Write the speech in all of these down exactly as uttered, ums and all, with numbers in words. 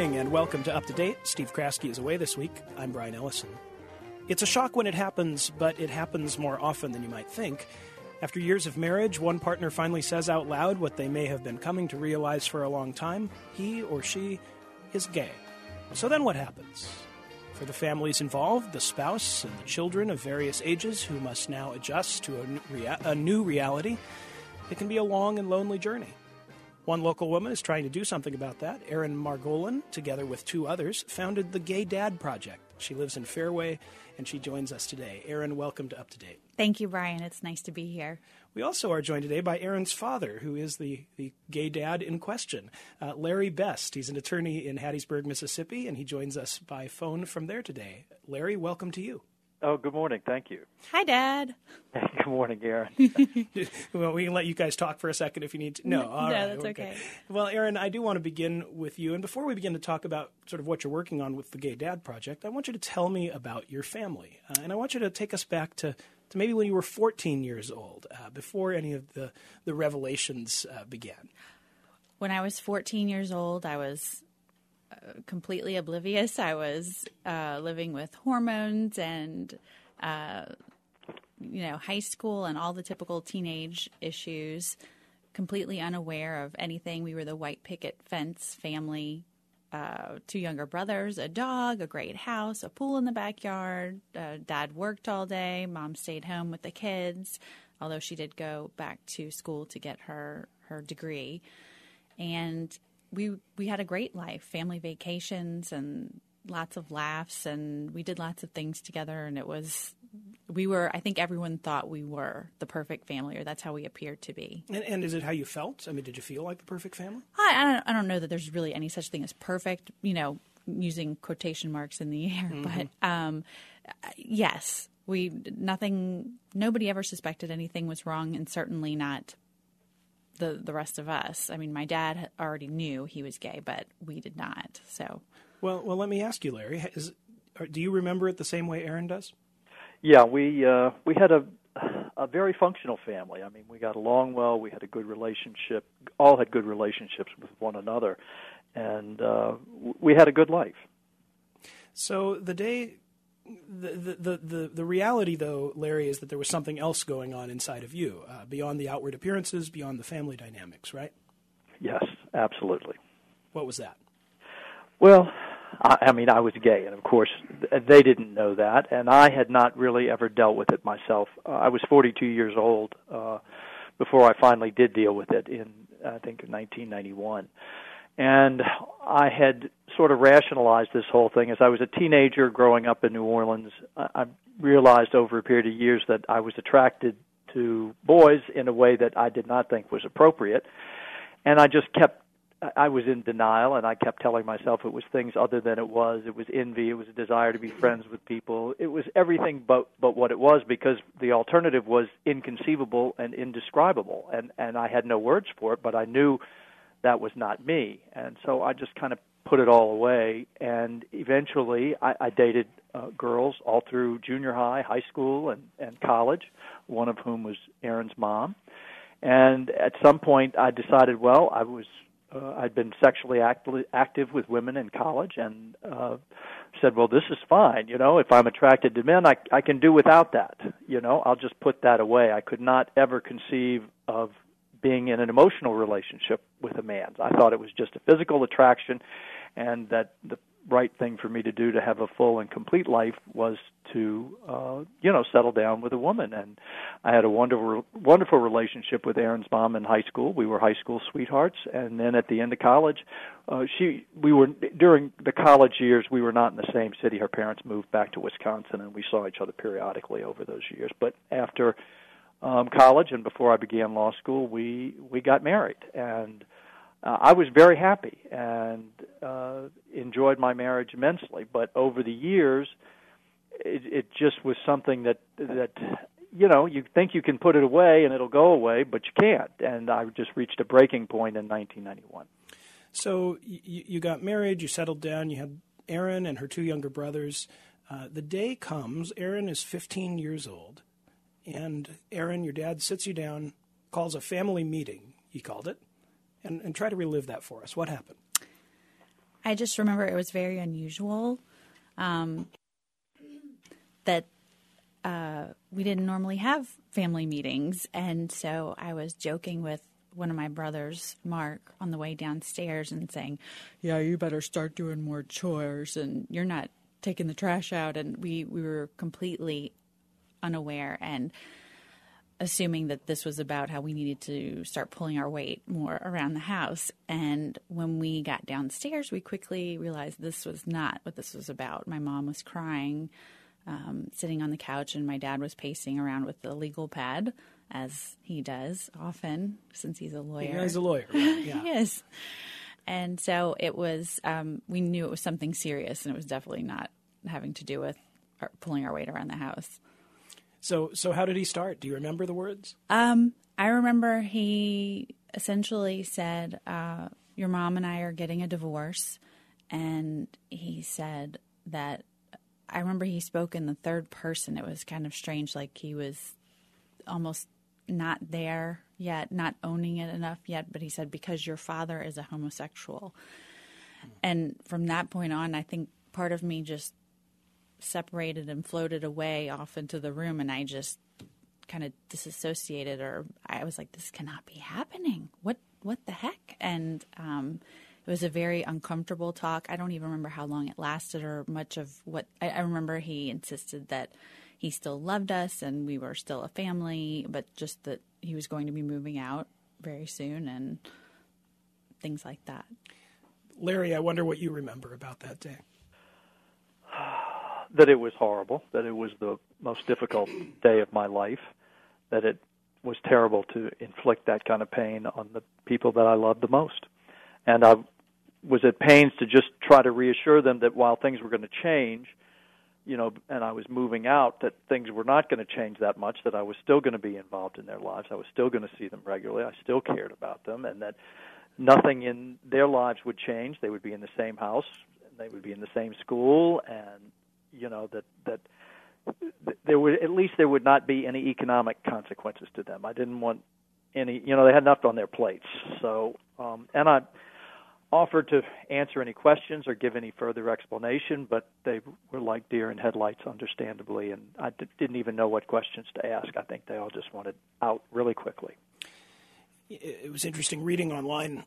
morning and welcome to Up to Date. Steve Kraske is away this week. I'm Brian Ellison. It's a shock when it happens, but it happens more often than you might think. After years of marriage, one partner finally says out loud what they may have been coming to realize for a long time. He or she is gay. So then what happens? For the families involved, the spouse and the children of various ages who must now adjust to a, rea- a new reality, it can be a long and lonely journey. One local woman is trying to do something about that. Erin Margolin, together with two others, founded the Gay Dad Project. She lives in Fairway, and she joins us today. Erin, welcome to Up to Date. Thank you, Brian. It's nice to be here. We also are joined today by Erin's father, who is the, the gay dad in question, uh, Larry Best. He's an attorney in Hattiesburg, Mississippi, and he joins us by phone from there today. Larry, welcome to you. Oh, good morning. Thank you. Hi, Dad. Good morning, Erin. Well, we can let you guys talk for a second if you need to. No, all no, right, that's okay. okay. Well, Erin, I do want to begin with you. And before we begin to talk about sort of what you're working on with the Gay Dad Project, I want you to tell me about your family. Uh, and I want you to take us back to, to maybe when you were fourteen years old, uh, before any of the, the revelations uh, began. When I was fourteen years old, I was uh, completely oblivious. I was uh, living with hormones and, uh, you know, high school and all the typical teenage issues, completely unaware of anything. We were the white picket fence family, uh, two younger brothers, a dog, a great house, a pool in the backyard. Uh, Dad worked all day. Mom stayed home with the kids, although she did go back to school to get her, her degree. And we we had a great life, family vacations and lots of laughs, and we did lots of things together. And it was, we were, I think everyone thought we were the perfect family, or that's how we appeared to be. And, and is it how you felt? I mean, did you feel like the perfect family? I, I, don't, I don't know that there's really any such thing as perfect, you know, using quotation marks in the air. Mm-hmm. But um, yes, we, nothing, nobody ever suspected anything was wrong, and certainly not the the rest of us. I mean, my dad already knew he was gay, but we did not. So, well, well, let me ask you, Larry. Is, do you remember it the same way Erin does? Yeah, we uh, we had a a very functional family. I mean, we got along well. We had a good relationship. All had good relationships with one another, and uh, we had a good life. So the day. The, the the the reality, though, Larry, is that there was something else going on inside of you, uh, beyond the outward appearances, beyond the family dynamics, right? Yes, absolutely. What was that? Well, I, I mean, I was gay, and of course, they didn't know that, and I had not really ever dealt with it myself. Uh, I was forty-two years old uh, before I finally did deal with it in, I think, nineteen ninety-one. And I had sort of rationalized this whole thing. As I was a teenager growing up in New Orleans, I realized over a period of years that I was attracted to boys in a way that I did not think was appropriate. And I just kept, I was in denial, and I kept telling myself it was things other than it was. It was envy. It was a desire to be friends with people. It was everything but, but what it was, because the alternative was inconceivable and indescribable. And, and I had no words for it, but I knew that was not me. And so I just kind of put it all away. And eventually I, I dated uh, girls all through junior high, high school, and, and college, one of whom was Erin's mom. And at some point I decided, well, I was uh, I'd been sexually active, active with women in college, and uh, said, well, this is fine. You know, if I'm attracted to men, I, I can do without that. You know, I'll just put that away. I could not ever conceive of being in an emotional relationship with a man. I thought it was just a physical attraction, and that the right thing for me to do to have a full and complete life was to, uh, you know, settle down with a woman. And I had a wonderful, wonderful relationship with Erin's mom in high school. We were high school sweethearts, and then at the end of college, uh, she, we were during the college years. We were not in the same city. Her parents moved back to Wisconsin, and we saw each other periodically over those years. But after Um, college and before I began law school, we we got married, and uh, I was very happy and uh, enjoyed my marriage immensely. But over the years, it, it just was something that that you know you think you can put it away and it'll go away, but you can't. And I just reached a breaking point in nineteen ninety-one. So you, you got married, you settled down, you had Erin and her two younger brothers. Uh, the day comes, Erin is fifteen years old. And Erin, your dad, sits you down, calls a family meeting, he called it, and, and try to relive that for us. What happened? I just remember it was very unusual um, that uh, we didn't normally have family meetings. And so I was joking with one of my brothers, Mark, on the way downstairs and saying, yeah, you better start doing more chores and you're not taking the trash out. And we, we were completely unaware and assuming that this was about how we needed to start pulling our weight more around the house. And when we got downstairs, we quickly realized this was not what this was about. My mom was crying, um, sitting on the couch, and my dad was pacing around with the legal pad, as he does often since he's a lawyer. Yeah, he's a lawyer. Right? Yeah. He is. And so it was, um, we knew it was something serious, and it was definitely not having to do with our, pulling our weight around the house. So, so how did he start? Do you remember the words? Um, I remember he essentially said, uh, your mom and I are getting a divorce. And he said that, I remember he spoke in the third person. It was kind of strange, like he was almost not there yet, not owning it enough yet. But he said, because your father is a homosexual. Mm. And from that point on, I think part of me just separated and floated away off into the room, and I just kind of disassociated, or I was like, this cannot be happening. What what the heck? And um, it was a very uncomfortable talk. I don't even remember how long it lasted or much of what I, I remember. He insisted that he still loved us and we were still a family, but just that he was going to be moving out very soon and things like that. Larry, I wonder what you remember about that day. That it was horrible, that it was the most difficult day of my life, that it was terrible to inflict that kind of pain on the people that I loved the most. And I was at pains to just try to reassure them that while things were going to change, you know, and I was moving out, that things were not going to change that much, that I was still going to be involved in their lives. I was still going to see them regularly. I still cared about them, and that nothing in their lives would change. They would be in the same house, and they would be in the same school, and you know, that that there would, at least there would not be any economic consequences to them. I didn't want any, you know, they had enough on their plates. So, um, and I offered to answer any questions or give any further explanation, but they were like deer in headlights, understandably, and I d- didn't even know what questions to ask. I think they all just wanted out really quickly. It was interesting reading online.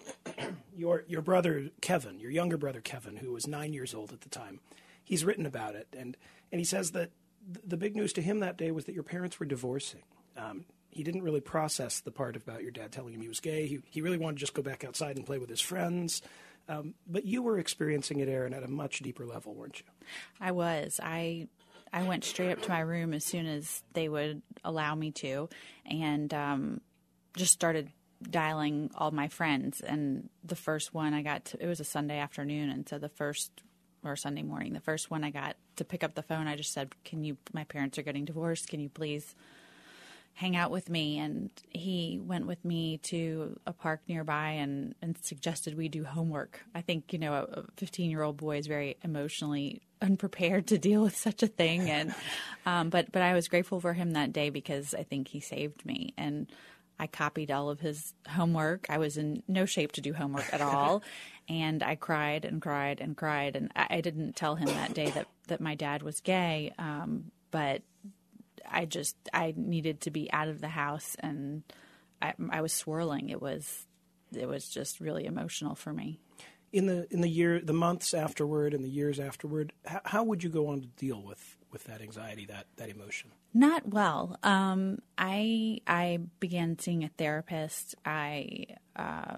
your your brother Kevin, your younger brother Kevin, who was nine years old at the time, he's written about it, and, and he says that the big news to him that day was that your parents were divorcing. Um, he didn't really process the part about your dad telling him he was gay. He, he really wanted to just go back outside and play with his friends. Um, but you were experiencing it, Erin, at a much deeper level, weren't you? I was. I I went straight up to my room as soon as they would allow me to, and um, just started dialing all my friends. And the first one I got to, it was a Sunday afternoon, and so the first or Sunday morning. The first one I got to pick up the phone, I just said, can you, my parents are getting divorced. Can you please hang out with me? And he went with me to a park nearby and, and suggested we do homework. I think, you know, a fifteen-year-old boy is very emotionally unprepared to deal with such a thing. And um, but, but I was grateful for him that day because I think he saved me. And I copied all of his homework. I was in no shape to do homework at all. And I cried and cried and cried. And I, I didn't tell him that day that, that my dad was gay. Um, but I just, I needed to be out of the house, and I, I was swirling. It was, it was just really emotional for me. In the, in the year, the months afterward and the years afterward, how, how would you go on to deal with, with that anxiety, that, that emotion? Not well. Um, I, I began seeing a therapist. I, uh,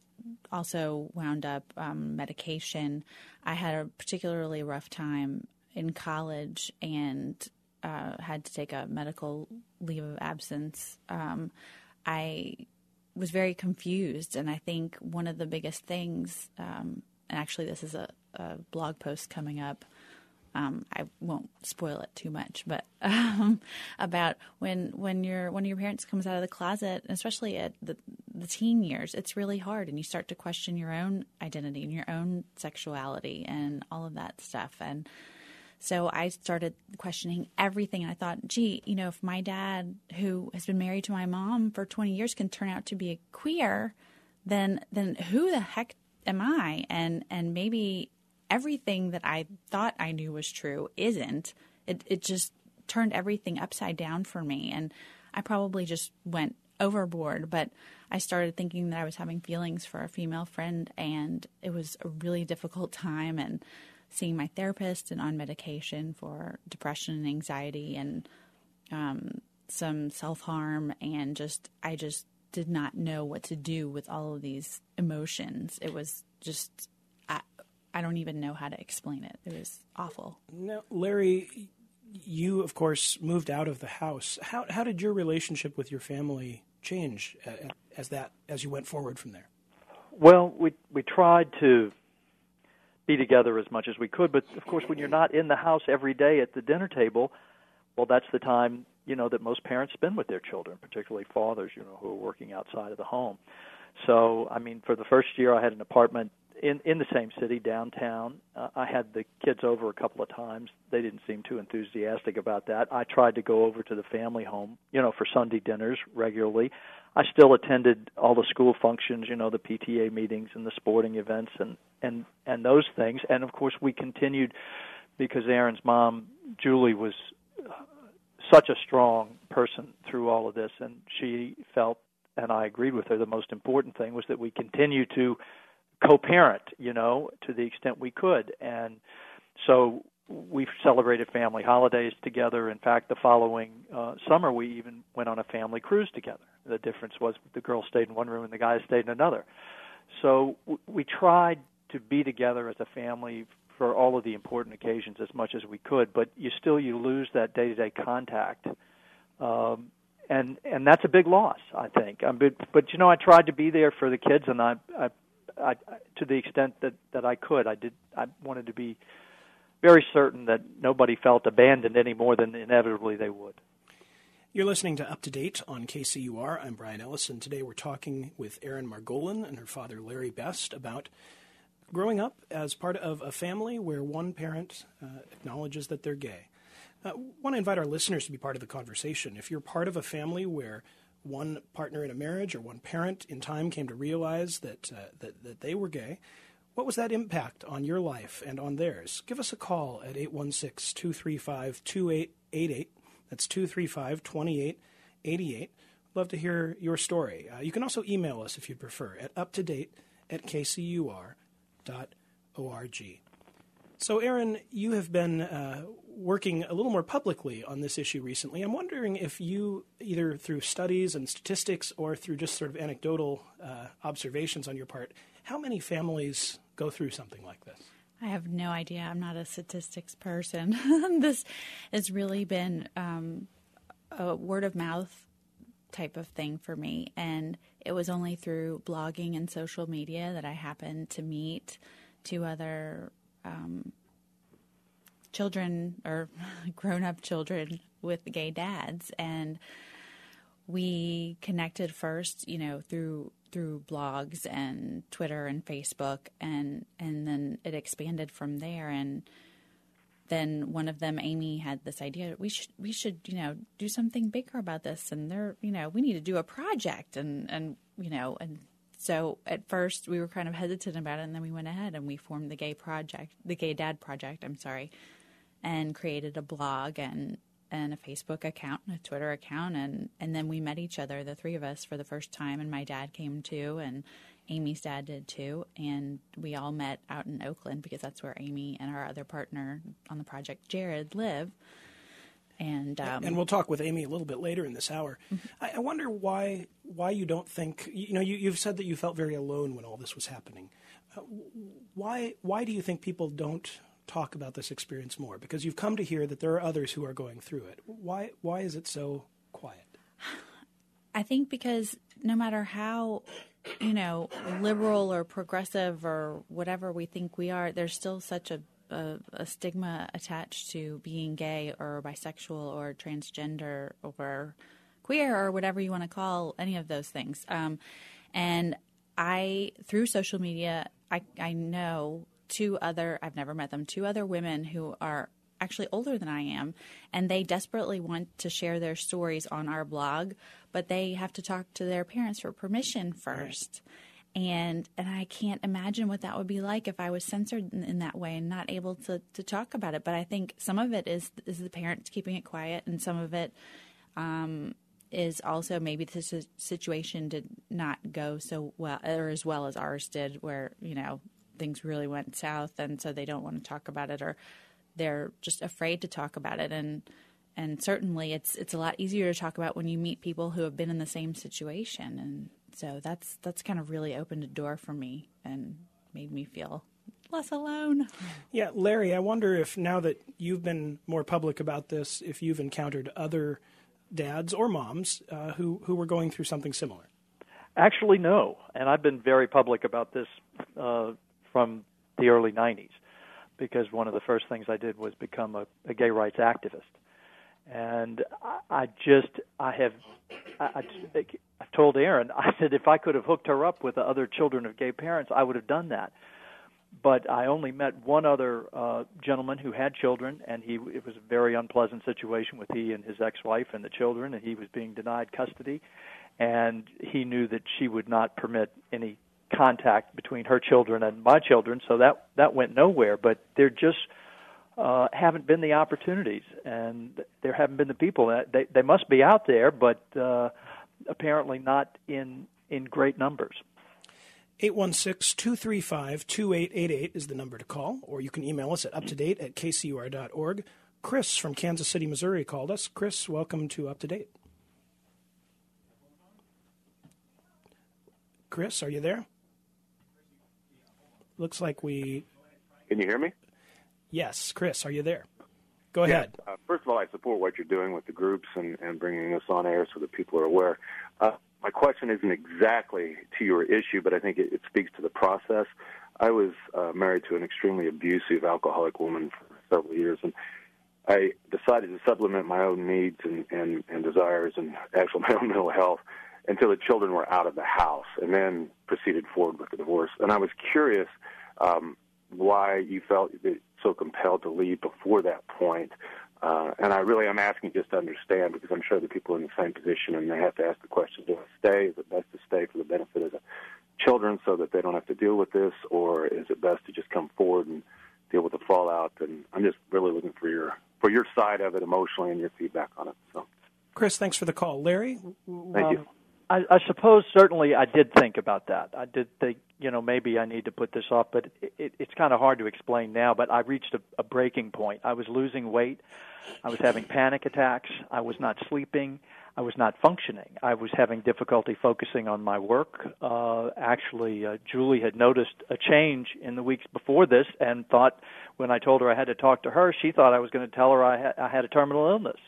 also wound up um, medication. I had a particularly rough time in college and uh, had to take a medical leave of absence. Um, I was very confused, and I think one of the biggest things, um, and actually this is a, a blog post coming up, Um, I won't spoil it too much, but um, about when when your one of your parents comes out of the closet, especially at the the teen years, it's really hard, and you start to question your own identity and your own sexuality and all of that stuff. And so I started questioning everything. And I thought, gee, you know, if my dad, who has been married to my mom for twenty years, can turn out to be a queer, then then who the heck am I? And and maybe everything that I thought I knew was true isn't. It it just turned everything upside down for me, and I probably just went overboard. But I started thinking that I was having feelings for a female friend, and it was a really difficult time. And seeing my therapist and on medication for depression and anxiety and um, some self-harm, and just I just did not know what to do with all of these emotions. It was just I, I don't even know how to explain it. It was awful. Now, Larry, you of course moved out of the house. How how did your relationship with your family change as that as you went forward from there? Well, we we tried to be together as much as we could, but of course, when you're not in the house every day at the dinner table, well, that's the time, you know, that most parents spend with their children, particularly fathers, you know, who are working outside of the home. So, I mean, for the first year, I had an apartment in in the same city, downtown. Uh, I had the kids over a couple of times. They didn't seem too enthusiastic about that. I tried to go over to the family home, you know, for Sunday dinners regularly. I still attended all the school functions, you know, the P T A meetings and the sporting events and, and, and those things. And, of course, we continued because Aaron's mom, Julie, was such a strong person through all of this, and she felt, and I agreed with her, the most important thing was that we continue to co-parent, you know, to the extent we could. And so we celebrated family holidays together. In fact, the following uh, summer, we even went on a family cruise together. The difference was the girls stayed in one room and the guys stayed in another. So w- we tried to be together as a family for all of the important occasions as much as we could, but you still, you lose that day-to-day contact. Um, and and that's a big loss, I think. Um, but, but, you know, I tried to be there for the kids, and I, I, I to the extent that, that I could. I did. I wanted to be very certain that nobody felt abandoned any more than inevitably they would. You're listening to Up to Date on K C U R. I'm Brian Ellison. Today we're talking with Erin Margolin and her father, Larry Best, about growing up as part of a family where one parent uh, acknowledges that they're gay. I uh, want to invite our listeners to be part of the conversation. If you're part of a family where one partner in a marriage or one parent in time came to realize that, uh, that, that they were gay, what was that impact on your life and on theirs? Give us a call at eight one six, two three five, two eight eight eight. That's two three five, two eight eight eight. Love to hear your story. Uh, you can also email us if you'd prefer at uptodate at k c u r dot org. So, Erin, you have been uh, working a little more publicly on this issue recently. I'm wondering if you, either through studies and statistics or through just sort of anecdotal uh, observations on your part, how many families go through something like this? I have no idea. I'm not a statistics person. This has really been um, a word of mouth type of thing for me. And it was only through blogging and social media that I happened to meet two other um, children or grown-up children with gay dads. And we connected first, you know, through through blogs and Twitter and Facebook, and and then it expanded from there. And then one of them, Amy, had this idea, we should we should, you know, do something bigger about this, and they're, you know, we need to do a project, and and you know, and so at first we were kind of hesitant about it, and then we went ahead and we formed the Gay Project, the Gay Dad Project, I'm sorry, and created a blog and and a Facebook account and a Twitter account, and, and then we met each other, the three of us, for the first time, and my dad came too, and Amy's dad did too, and we all met out in Oakland because that's where Amy and our other partner on the project, Jared, live. And um, and we'll talk with Amy a little bit later in this hour. Mm-hmm. I, I wonder why why you don't think, you know, you, you've said that you felt very alone when all this was happening. Uh, why why do you think people don't talk about this experience more? Because you've come to hear that there are others who are going through it. Why why is it so quiet? I think because no matter how, you know, liberal or progressive or whatever we think we are, there's still such a, a, a stigma attached to being gay or bisexual or transgender or queer or whatever you want to call any of those things. Um, and I, through social media, I, I know two other, I've never met them, two other women who are actually older than I am, and they desperately want to share their stories on our blog, but they have to talk to their parents for permission first. And and I can't imagine what that would be like if I was censored in, in that way and not able to, to talk about it. But I think some of it is is the parents keeping it quiet, and some of it um, is also maybe the situation did not go so well or as well as ours did, where, you know, things really went south, and so they don't want to talk about it, or they're just afraid to talk about it. And and certainly it's it's a lot easier to talk about when you meet people who have been in the same situation. And so that's that's kind of really opened a door for me and made me feel less alone. Yeah, Larry, I wonder if now that you've been more public about this, if you've encountered other dads or moms uh, who, who were going through something similar. Actually, no. And I've been very public about this uh, from the early nineties, because one of the first things I did was become a, a gay rights activist. And I, I just, I have, I, I, I've told Erin, I said if I could have hooked her up with the other children of gay parents, I would have done that. But I only met one other uh, gentleman who had children, and he it was a very unpleasant situation with he and his ex-wife and the children, and he was being denied custody. And he knew that she would not permit any contact between her children and my children, so that that went nowhere. But there just uh, haven't been the opportunities, and there haven't been the people. They they must be out there, but uh, apparently not in in great numbers. eight one six, two three five, two eight eight eight is the number to call, or you can email us at uptodate at k c u r dot org. Chris from Kansas City, Missouri called us. Chris, welcome to Up to Date. Chris, are you there? Looks like we... Can you hear me? Yes. Chris, are you there? Go ahead. Yeah. Uh, first of all, I support what you're doing with the groups and, and bringing this on air so that people are aware. Uh, my question isn't exactly to your issue, but I think it, it speaks to the process. I was uh, married to an extremely abusive alcoholic woman for several years, and I decided to supplement my own needs and, and, and desires and actually my own mental health until the children were out of the house, and then proceeded forward with the divorce. And I was curious um, why you felt so compelled to leave before that point. Uh, and I really am asking just to understand, because I'm sure the people are in the same position, and they have to ask the question, do I stay? Is it best to stay for the benefit of the children so that they don't have to deal with this, or is it best to just come forward and deal with the fallout? And I'm just really looking for your for your side of it emotionally and your feedback on it. So, Chris, thanks for the call. Larry? Thank um, you. I, I suppose certainly I did think about that. I did think, you know, maybe I need to put this off, but it, it, it's kind of hard to explain now. But I reached a, a breaking point. I was losing weight. I was having panic attacks. I was not sleeping. I was not functioning. I was having difficulty focusing on my work. Uh, actually, uh, Julie had noticed a change in the weeks before this and thought, when I told her I had to talk to her, she thought I was going to tell her I, ha- I had a terminal illness.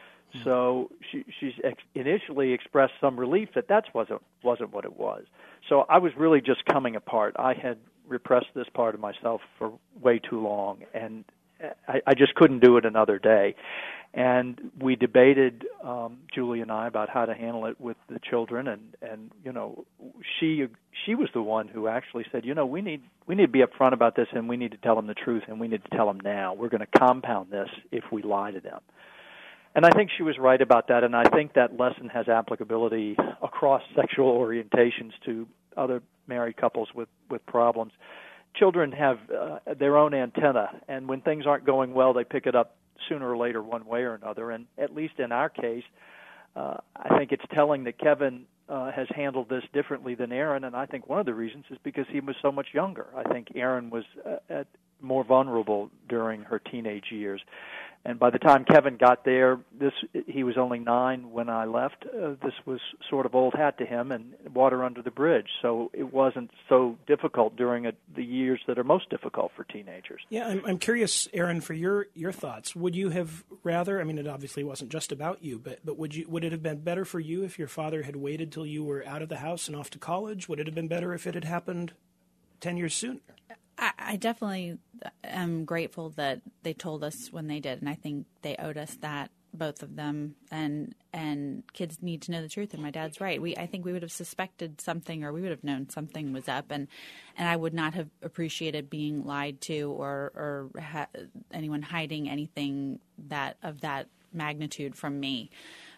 So she she's ex- initially expressed some relief that that wasn't wasn't what it was. So I was really just coming apart. I had repressed this part of myself for way too long, and I, I just couldn't do it another day. And we debated, um, Julie and I, about how to handle it with the children. And, and you know, she she was the one who actually said, you know, we need we need to be upfront about this, and we need to tell them the truth, and we need to tell them now. We're going to compound this if we lie to them. And I think she was right about that, and I think that lesson has applicability across sexual orientations to other married couples with, with problems. Children have uh, their own antenna, and when things aren't going well, they pick it up sooner or later one way or another. And at least in our case, uh, I think it's telling that Kevin uh, has handled this differently than Erin, and I think one of the reasons is because he was so much younger. I think Erin was uh, at more vulnerable during her teenage years. And by the time Kevin got there, this he was only nine when I left. Uh, this was sort of old hat to him and water under the bridge. So it wasn't so difficult during a, the years that are most difficult for teenagers. Yeah, I'm, I'm curious, Erin, for your, your thoughts. Would you have rather, I mean, it obviously wasn't just about you, but, but would you would it have been better for you if your father had waited till you were out of the house and off to college? Would it have been better if it had happened ten years sooner? I, I definitely am grateful that they told us when they did, and I think they owed us that, both of them. And and kids need to know the truth. And my dad's right. We I think we would have suspected something, or we would have known something was up, and and I would not have appreciated being lied to or or ha- anyone hiding anything that of that magnitude from me.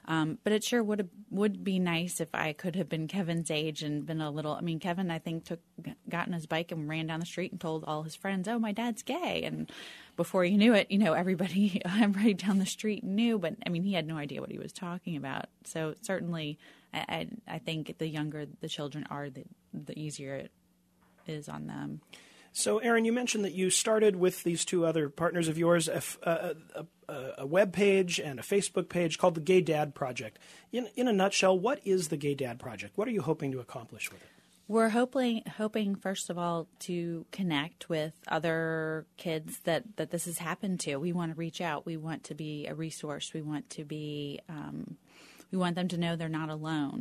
Um, but it sure would would be nice if I could have been Kevin's age and been a little. I mean, Kevin, I think took got on his bike and ran down the street and told all his friends, "Oh, my dad's gay." And before you knew it, you know, everybody everybody down the street knew. But I mean, he had no idea what he was talking about. So certainly, I I, I think the younger the children are, the the easier it is on them. So, Erin, you mentioned that you started with these two other partners of yours, a, a, a, a web page and a Facebook page called the Gay Dad Project. In, in a nutshell, what is the Gay Dad Project? What are you hoping to accomplish with it? We're hoping, hoping first of all, to connect with other kids that, that this has happened to. We want to reach out. We want to be a resource. We want to be, um, we want them to know they're not alone.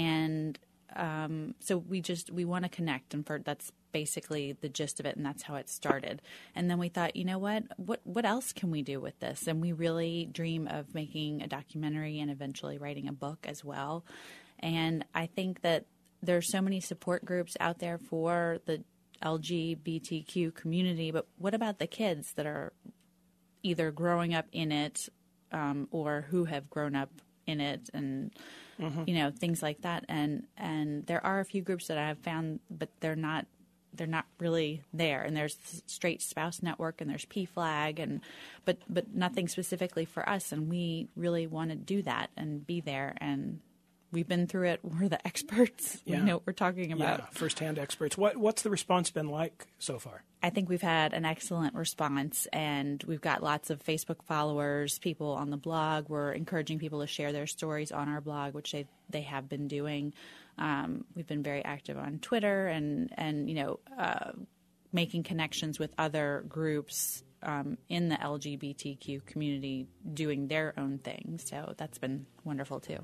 And um, so we just, we want to connect, and for that's basically the gist of it, and that's how it started. And then we thought, you know what, what what else can we do with this? And we really dream of making a documentary and eventually writing a book as well. And I think that there's so many support groups out there for the L G B T Q community, but what about the kids that are either growing up in it um, or who have grown up in it, and mm-hmm. you know, things like that. And and there are a few groups that I have found, but they're not they're not really there. And there's Straight Spouse Network, and there's P FLAG, and but but nothing specifically for us. And we really want to do that and be there. And we've been through it. We're the experts. Yeah. We know what we're talking about. Yeah, firsthand experts. What what's the response been like so far? I think we've had an excellent response, and we've got lots of Facebook followers, people on the blog. We're encouraging people to share their stories on our blog, which they they have been doing. Um, we've been very active on Twitter, and, and you know, uh, making connections with other groups um, in the L G B T Q community doing their own thing. So that's been wonderful, too.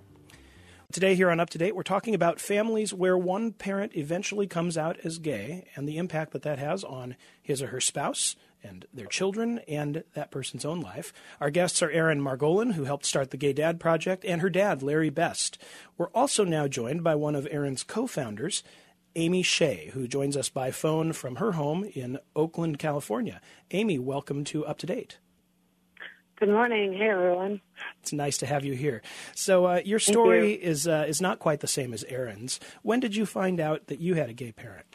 Today here on Up to Date, we're talking about families where one parent eventually comes out as gay and the impact that that has on his or her spouse and their children and that person's own life. Our guests are Erin Margolin, who helped start the Gay Dad Project, and her dad, Larry Best. We're also now joined by one of Erin's co-founders, Amy Shea, who joins us by phone from her home in Oakland, California. Amy, welcome to Up to Date. Good morning. Hey, everyone. It's nice to have you here. So uh, your story you. is uh, is not quite the same as Erin's. When did you find out that you had a gay parent?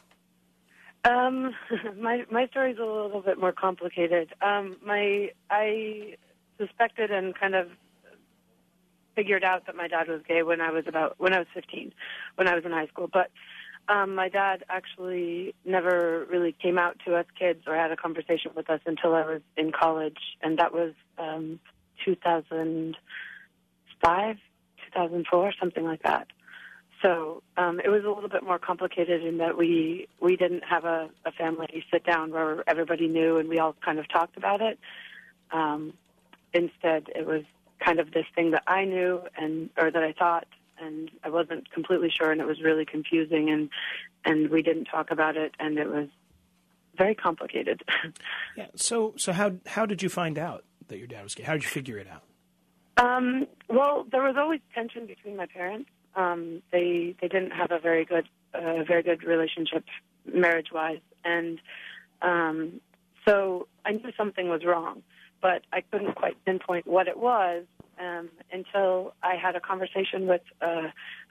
Um, my my story is a little bit more complicated. Um, my I suspected and kind of figured out that my dad was gay when I was about when I was fifteen, when I was in high school. But um, my dad actually never really came out to us kids or had a conversation with us until I was in college, and that was um, two thousand five, two thousand four, something like that. So um, it was a little bit more complicated in that we we didn't have a, a family sit down where everybody knew and we all kind of talked about it. Um, instead, it was kind of this thing that I knew and or that I thought, and I wasn't completely sure, and it was really confusing, and and we didn't talk about it, and it was very complicated. Yeah. So so how how did you find out that your dad was gay? How did you figure it out? Um, well, there was always tension between my parents. Um, they they didn't have a very good uh, very good relationship marriage wise, and um, so I knew something was wrong, but I couldn't quite pinpoint what it was um, until I had a conversation with uh,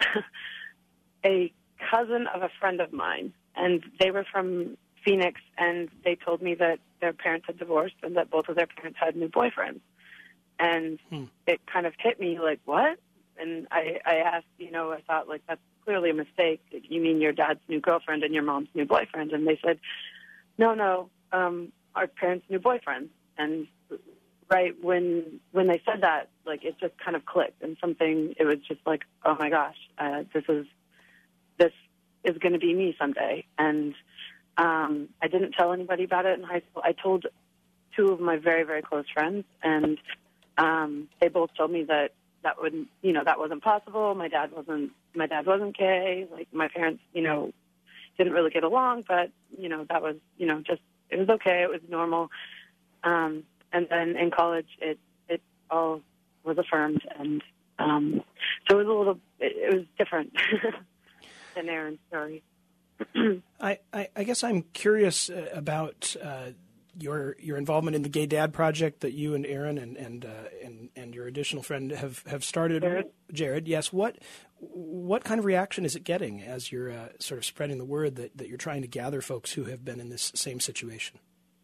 a cousin of a friend of mine, and they were from Phoenix, and they told me that their parents had divorced and that both of their parents had new boyfriends, and hmm. it kind of hit me like, what? And I, I asked, you know, I thought, like, that's clearly a mistake. You mean your dad's new girlfriend and your mom's new boyfriend? And they said, no, no, um, our parents' new boyfriends. And right when when they said that, like, it just kind of clicked. And something, it was just like, oh, my gosh, uh, this is this is going to be me someday. And um, I didn't tell anybody about it in high school. I told two of my very, very close friends, and um, they both told me that that wouldn't, you know, that wasn't possible. My dad wasn't, my dad wasn't gay. Like, my parents, you know, didn't really get along, but, you know, that was, you know, just, it was okay. It was normal. Um, and then in college, it, it all was affirmed. And um, so it was a little, it, it was different than Erin's story. I, I, I guess I'm curious uh, about uh, your your involvement in the Gay Dad Project that you and Aaron and and uh, and, and your additional friend have, have started, Jared. Jared, yes. What what kind of reaction is it getting as you're uh, sort of spreading the word that, that you're trying to gather folks who have been in this same situation?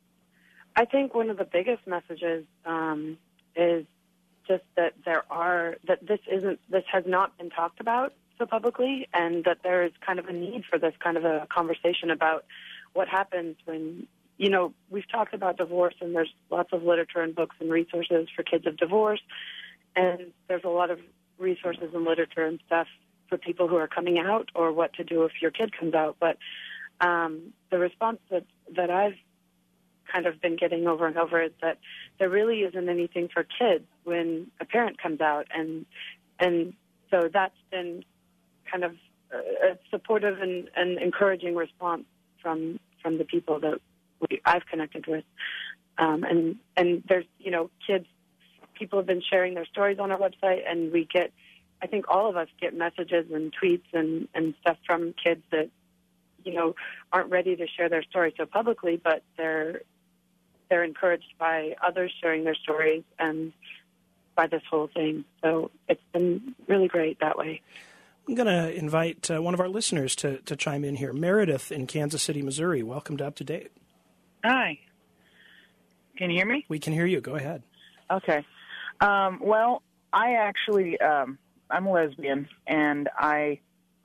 I think one of the biggest messages um, is just that there are that this isn't this has not been talked about so publicly, and that there is kind of a need for this kind of a conversation about what happens when, you know, we've talked about divorce, and there's lots of literature and books and resources for kids of divorce, and there's a lot of resources and literature and stuff for people who are coming out or what to do if your kid comes out. But um, the response that, that I've kind of been getting over and over is that there really isn't anything for kids when a parent comes out, and and so that's been kind of a supportive and, and encouraging response from from the people that we, I've connected with, um, and and there's you know kids, people have been sharing their stories on our website, and we get, I think all of us get messages and tweets and and stuff from kids that you know aren't ready to share their story so publicly, but they're they're encouraged by others sharing their stories and by this whole thing. So it's been really great that way. I'm going to invite uh, one of our listeners to, to chime in here. Meredith in Kansas City, Missouri. Welcome to Up to Date. Hi. Can you hear me? We can hear you. Go ahead. Okay. Um, well, I actually, um, I'm a lesbian, and I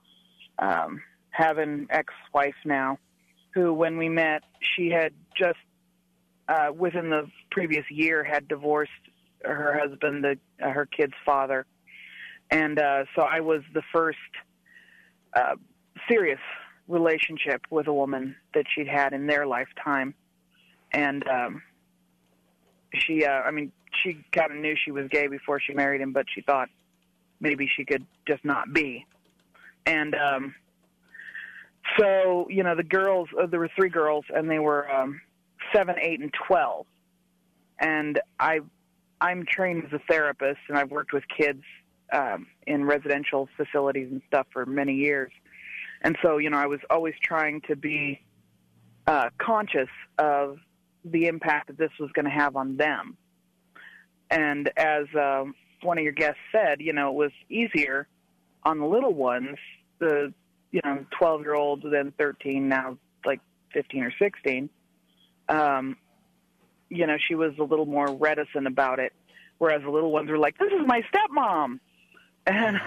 um, have an ex-wife now who, when we met, she had just, uh, within the previous year, had divorced her husband, the, uh, her kid's father. And uh, so I was the first uh, serious relationship with a woman that she'd had in their lifetime. And um, she, uh, I mean, she kind of knew she was gay before she married him, but she thought maybe she could just not be. And um, so, you know, the girls, uh, there were three girls, and they were um, seven, eight, and twelve. And I, I'm trained as a therapist, and I've worked with kids Um, in residential facilities and stuff for many years. And so, you know, I was always trying to be uh, conscious of the impact that this was going to have on them. And as uh, one of your guests said, you know, it was easier on the little ones, the, you know, twelve-year-old, then thirteen, now like fifteen or sixteen. Um, you know, she was a little more reticent about it, whereas the little ones were like, this is my stepmom. And,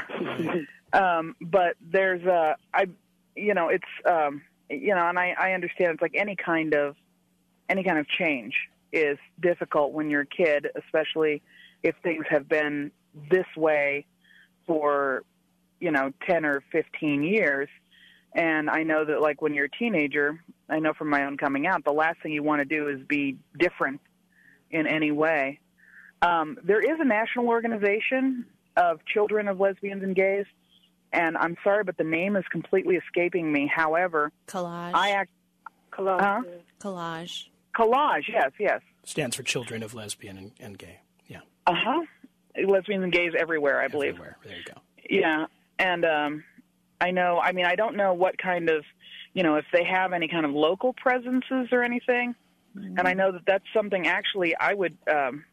um, but there's a, I, you know, it's, um, you know, and I, I understand it's like any kind of, any kind of change is difficult when you're a kid, especially if things have been this way for, you know, ten or fifteen years. And I know that, like, when you're a teenager, I know from my own coming out, the last thing you want to do is be different in any way. Um, there is a national organization of children of lesbians and gays, and I'm sorry, but the name is completely escaping me. However, Collage. I act Collage. Huh? Collage. Collage, yes, yes. Stands for Children of Lesbian and, and Gay. Yeah. Uh-huh. Lesbians and gays everywhere, I believe. Everywhere. There you go. Yeah, and um, I know, I mean, I don't know what kind of, you know, if they have any kind of local presences or anything, mm-hmm. and I know that that's something actually I would um,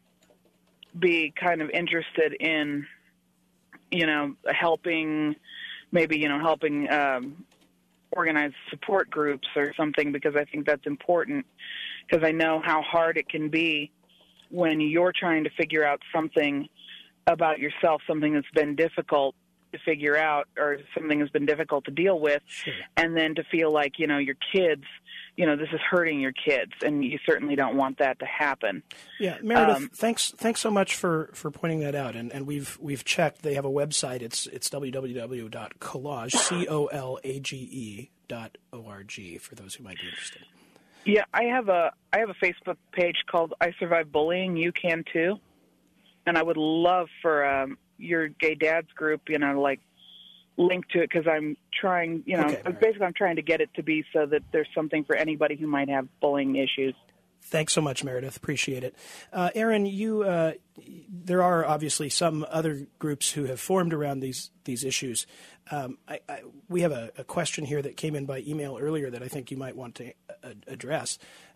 be kind of interested in, you know, helping, maybe, you know, helping um, organize support groups or something, because I think that's important, because I know how hard it can be when you're trying to figure out something about yourself, something that's been difficult to figure out or something that's been difficult to deal with, sure. And then to feel like, you know, your kids, you know, this is hurting your kids, and you certainly don't want that to happen. Yeah, Meredith, um, thanks thanks so much for, for pointing that out. And, and we've we've checked. They have a website. It's it's w w w dot collage, C O L A G E dot O R G, for those who might be interested. Yeah, I have a I have a Facebook page called I Survive Bullying. You can too, and I would love for um, your gay dads group, you know, like link to it, because I'm trying, you know, Okay, right. basically I'm trying to get it to be so that there's something for anybody who might have bullying issues. Thanks so much, Meredith. Appreciate it. Uh, Aaron, you uh, there are obviously some other groups who have formed around these these issues. Um, I, I, we have a, a question here that came in by email earlier that I think you might want to uh, address.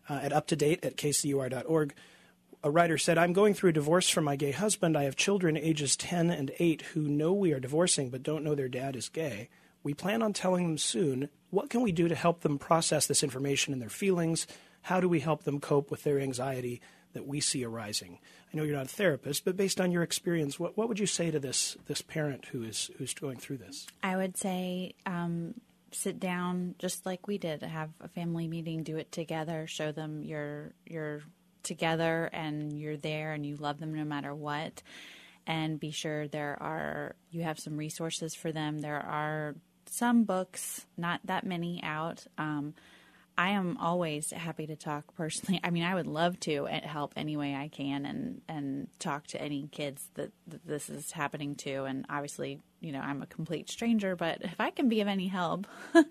uh, at up to date at k c u r dot org. A writer said, I'm going through a divorce from my gay husband. I have children ages ten and eight who know we are divorcing but don't know their dad is gay. We plan on telling them soon. What can we do to help them process this information and their feelings? How do we help them cope with their anxiety that we see arising? I know you're not a therapist, but based on your experience, what, what would you say to this this parent who is who's going through this? I would say um, sit down just like we did, have a family meeting, do it together, show them you're you're together and you're there and you love them no matter what, and be sure there are you have some resources for them. There are some books, not that many out. Um, I am always happy to talk personally. I mean, I would love to help any way I can and, and talk to any kids that, that this is happening to. And obviously, you know, I'm a complete stranger, but if I can be of any help,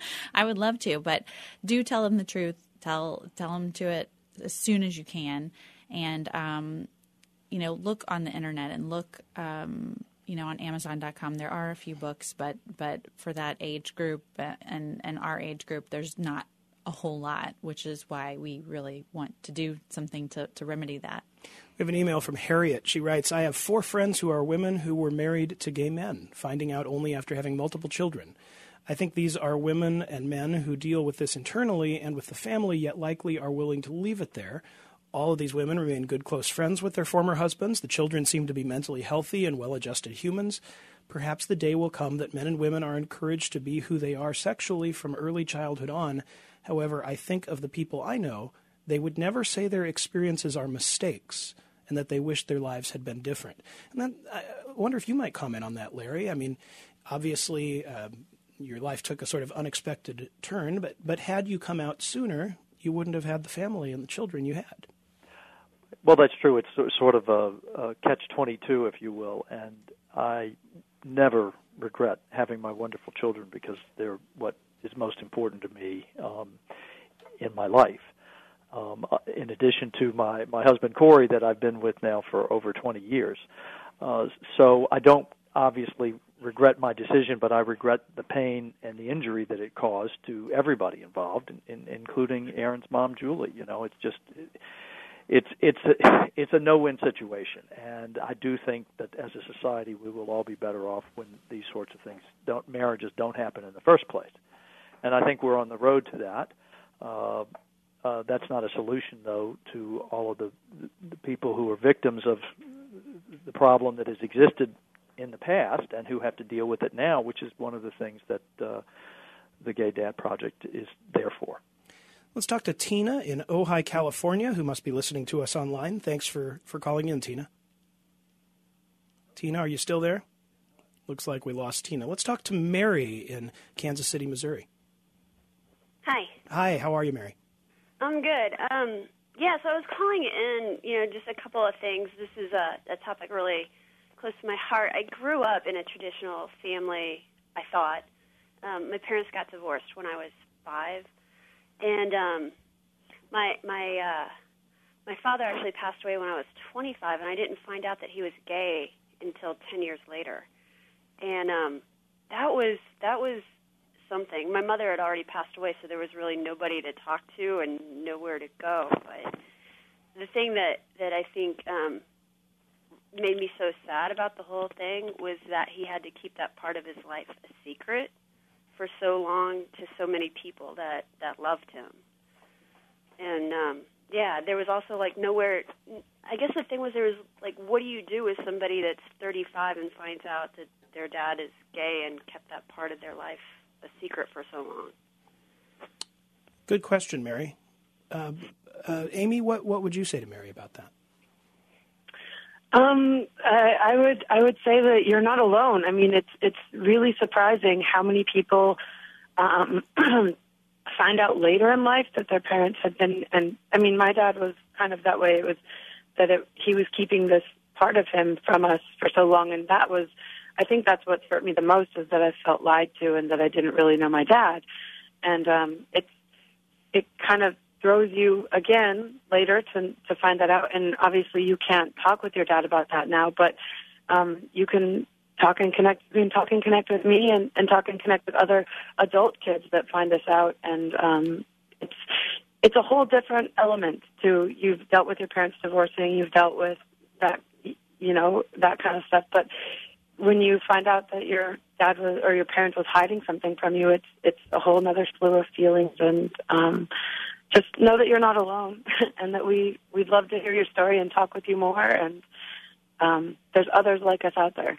I would love to. But do tell them the truth. Tell tell them to it as soon as you can. And, um, you know, look on the internet and look, um, you know, on amazon dot com. There are a few books, but but for that age group and, and our age group, there's not a whole lot, which is why we really want to do something to, to remedy that. We have an email from Harriet. She writes, I have four friends who are women who were married to gay men, finding out only after having multiple children. I think these are women and men who deal with this internally and with the family, yet likely are willing to leave it there. All of these women remain good, close friends with their former husbands. The children seem to be mentally healthy and well-adjusted humans. Perhaps the day will come that men and women are encouraged to be who they are sexually from early childhood on. However, I think of the people I know, they would never say their experiences are mistakes and that they wish their lives had been different. And then I wonder if you might comment on that, Larry. I mean, obviously, uh, your life took a sort of unexpected turn, but, but had you come out sooner, you wouldn't have had the family and the children you had. Well, that's true. It's sort of a, a catch twenty-two, if you will, and I never regret having my wonderful children because they're what is most important to me um, in my life. Um, in addition to my, my husband, Corey, that I've been with now for over twenty years. Uh, so I don't obviously regret my decision, but I regret the pain and the injury that it caused to everybody involved, in, in, including Aaron's mom, Julie. You know, it's just... It, It's it's a, it's a no-win situation, and I do think that as a society we will all be better off when these sorts of things don't marriages don't happen in the first place, and I think we're on the road to that. Uh, uh, that's not a solution, though, to all of the, the people who are victims of the problem that has existed in the past and who have to deal with it now, which is one of the things that uh, the Gay Dad Project is there for. Let's talk to Tina in Ojai, California, who must be listening to us online. Thanks for, for calling in, Tina. Tina, are you still there? Looks like we lost Tina. Let's talk to Mary in Kansas City, Missouri. Hi. Hi, how are you, Mary? I'm good. Um, yeah, so I was calling in, you know, just a couple of things. This is a, a topic really close to my heart. I grew up in a traditional family, I thought. Um, my parents got divorced when I was five. And um, my my uh, my father actually passed away when I was twenty-five, and I didn't find out that he was gay until ten years later. And um, that was that was something. My mother had already passed away, so there was really nobody to talk to and nowhere to go. But the thing that that I think um, made me so sad about the whole thing was that he had to keep that part of his life a secret for so long to so many people that, that loved him. And, um, yeah, there was also, like, nowhere... I guess the thing was there was, like, what do you do with somebody that's thirty-five and finds out that their dad is gay and kept that part of their life a secret for so long? Good question, Mary. Uh, uh, Amy, what, what would you say to Mary about that? Um, I, I would I would say that you're not alone. I mean, it's it's really surprising how many people um, find out later in life that their parents had been. And I mean, my dad was kind of that way. It was that it, he was keeping this part of him from us for so long, and that was, I think that's what hurt me the most is that I felt lied to and that I didn't really know my dad. And um, it's it kind of throws you again later to to find that out. And obviously you can't talk with your dad about that now, but um, you can talk and connect. You can talk and connect with me and, and talk and connect with other adult kids that find this out. And um, it's it's a whole different element to, you've dealt with your parents divorcing, you've dealt with that, you know, that kind of stuff. But when you find out that your dad was, or your parent was hiding something from you, it's it's a whole other slew of feelings. And um, just know that you're not alone, and that we we'd love to hear your story and talk with you more. And um, there's others like us out there.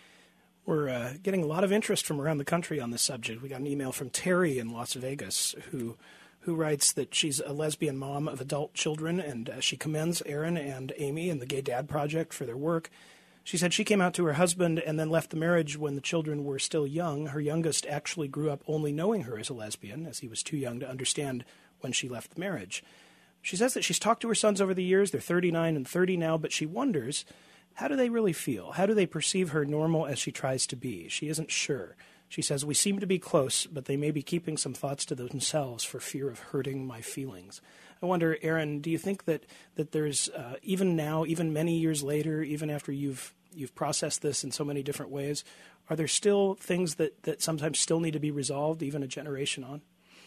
We're uh, getting a lot of interest from around the country on this subject. We got an email from Terry in Las Vegas who who writes that she's a lesbian mom of adult children, and uh, she commends Aaron and Amy and the Gay Dad Project for their work. She said she came out to her husband and then left the marriage when the children were still young. Her youngest actually grew up only knowing her as a lesbian, as he was too young to understand when she left the marriage. She says that she's talked to her sons over the years. They're thirty-nine and thirty now, but she wonders, how do they really feel? How do they perceive her normal as she tries to be? She isn't sure. She says, we seem to be close, but they may be keeping some thoughts to themselves for fear of hurting my feelings. I wonder, Aaron, do you think that, that there's, uh, even now, even many years later, even after you've you've processed this in so many different ways, are there still things that, that sometimes still need to be resolved, even a generation on?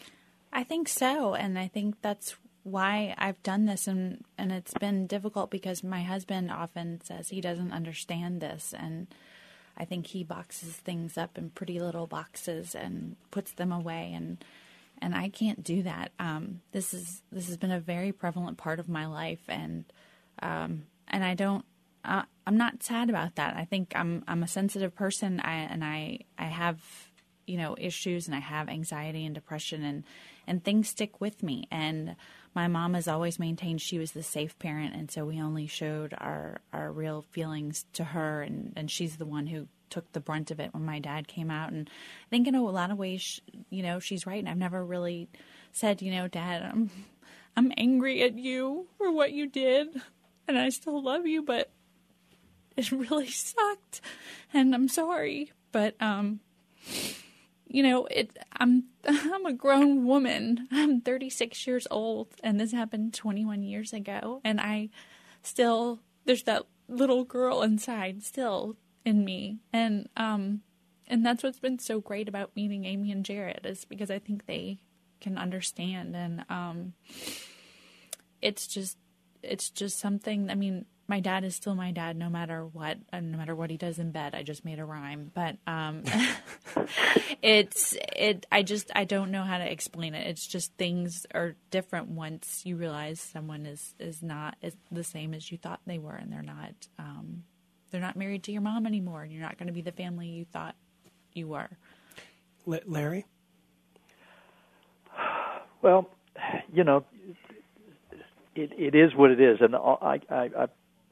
I think so, and I think that's why I've done this, and, and it's been difficult because my husband often says he doesn't understand this, and I think he boxes things up in pretty little boxes and puts them away, and and I can't do that. Um, this is this has been a very prevalent part of my life, and um, and I don't. Uh, I'm not sad about that. I think I'm I'm a sensitive person, I, and I I have you know issues, and I have anxiety and depression, and and things stick with me. And my mom has always maintained she was the safe parent, and so we only showed our, our real feelings to her, and, and she's the one who took the brunt of it when my dad came out. And I think in a lot of ways, you know, she's right. And I've never really said, you know, Dad, I'm, I'm angry at you for what you did, and I still love you, but it really sucked, and I'm sorry. But, um... You know, it. I'm I'm a grown woman. I'm thirty-six years old, and this happened twenty-one years ago. And I still, there's that little girl inside still in me, and um, and that's what's been so great about meeting Amy and Jared, is because I think they can understand, and um, it's just it's just something. I mean, my dad is still my dad, no matter what, and no matter what he does in bed. I just made a rhyme, but um, it's it. I just I don't know how to explain it. It's just things are different once you realize someone is is not is the same as you thought they were, and they're not. Um, they're not married to your mom anymore, and you're not going to be the family you thought you were. Larry? Well, you know, it it is what it is, and I I. I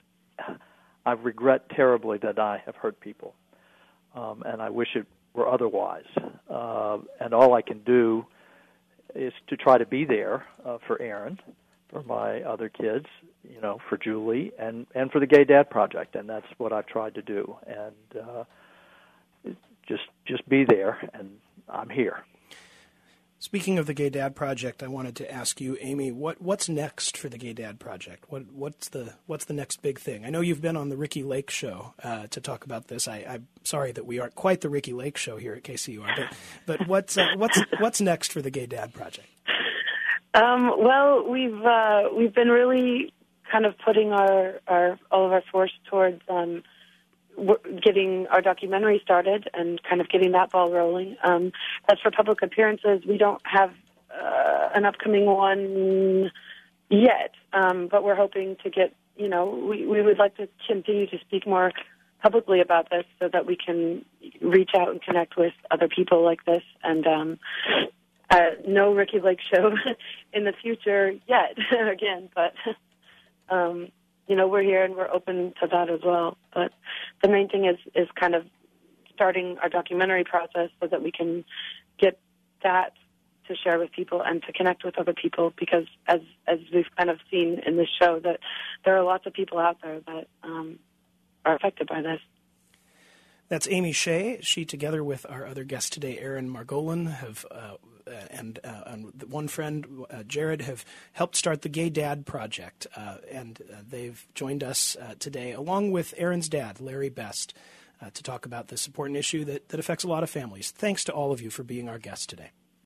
I regret terribly that I have hurt people, um, and I wish it were otherwise. Uh, and all I can do is to try to be there uh, for Aaron, for my other kids, you know, for Julie, and, and for the Gay Dad Project, and that's what I've tried to do. And uh, just just be there, and I'm here. Speaking of the Gay Dad Project, I wanted to ask you, Amy, what what's next for the Gay Dad Project? What what's the what's the next big thing? I know you've been on the Ricky Lake Show uh, to talk about this. I, I'm sorry that we aren't quite the Ricky Lake Show here at K C U R, but but what's uh, what's what's next for the Gay Dad Project? Um, well, we've uh, we've been really kind of putting our, our all of our force towards um, getting our documentary started and kind of getting that ball rolling. Um, as for public appearances, we don't have uh, an upcoming one yet, um, but we're hoping to get, you know, we, we would like to continue to speak more publicly about this so that we can reach out and connect with other people like this. And um, uh, no Ricky Lake Show in the future yet, again, but... Um, you know, we're here and we're open to that as well. But the main thing is, is kind of starting our documentary process so that we can get that to share with people and to connect with other people, because as as we've kind of seen in this show, that there are lots of people out there that um, are affected by this. That's Amy Shea. She, together with our other guest today, Aaron Margolin, have uh, and, uh, and one friend, uh, Jared, have helped start the Gay Dad Project, uh, and uh, they've joined us uh, today, along with Aaron's dad, Larry Best, uh, to talk about this important issue that, that affects a lot of families. Thanks to all of you for being our guests today.